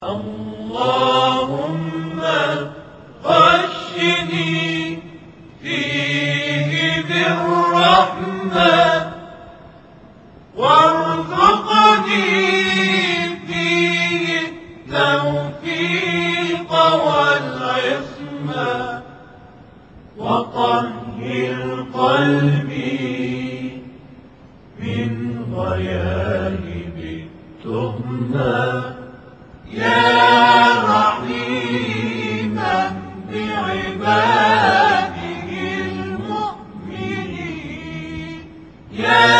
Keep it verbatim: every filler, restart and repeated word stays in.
اللهم غشني فيه بالرحمة وارزقني فيه التوفيق والعصمة وطهر قلبي من غياهب التهمة يا رحيما بعباده المؤمنين يا